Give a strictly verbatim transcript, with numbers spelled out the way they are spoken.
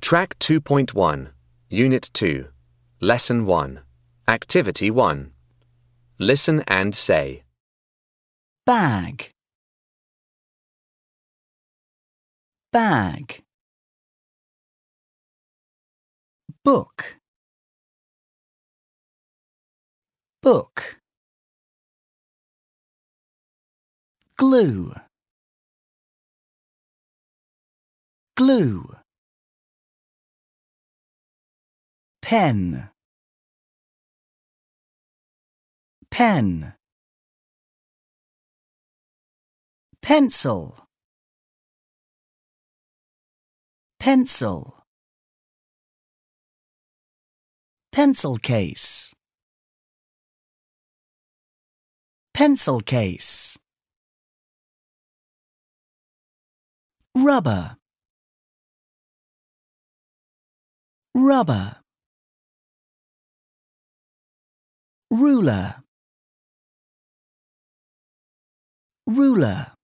Track two point one, Unit two, Lesson one, Activity one. Listen and say. Bag, bag. Book, book. Glue, glue. Pen, pen. Pencil, pencil. Pencil case, pencil case. Rubber, rubber. Ruler, ruler.